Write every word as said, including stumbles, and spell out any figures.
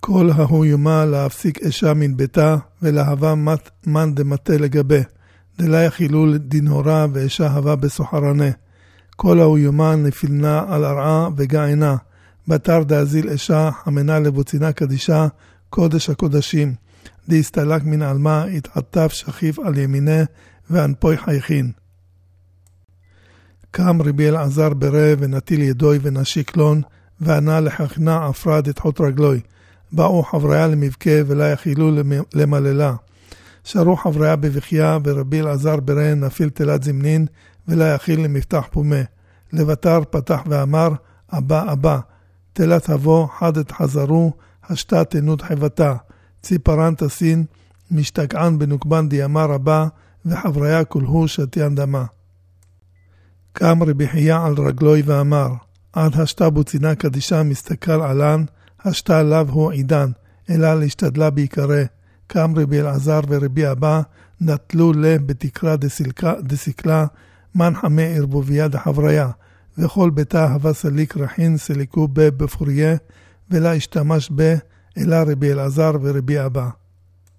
כל ההוא יומה להפסיק אשה מן ביתה, ולהבה מן דמטה לגבי, דלה יחילו דין הורה ואשה הווה בסוחרנה. כל ההוא יומה נפילנה על ארעה וגעינה, בתר דאזיל אשה המנה לבוצינה קדישה, קודש הקודשים. דיסתלק מן עלמה התעטף שכיף על ימינה ואנפוי חייכין. קם רבי אלעזר ברא ונטיל ידוי ונשיק לון, וענה לחכנה עפרה דתחות רגלוי. באו חבריה למבכה ולה יחילו למללה. שרו חבריה בבכיה ורבי אלעזר ברא נפיל תלת זמנין ולה יחיל למפתח פומה. לבטר פתח ואמר אבא אבא. תלת הבו חדת חזרו השתה תנות חבטה. ציפרן תסין משתגען בנוקבן דיאמר רבה וחבריה כולהו שתיין דמה. קם רבי חייה על רגלוי ואמר עד השתה בוצינה קדישה מסתכל עלן השתה לאו הוא עידן אלא להשתדלה בעיקרה. קם רבי אלעזר ורבי אבא נטלו לה בתקרה דסילקה, דסיקלה מן חמי ערבוביה דחבריה וכל ביתה הווה סליק רחין סליקו בה בפוריה ולה השתמש בה אלא רבי אלעזר ורבי אבא.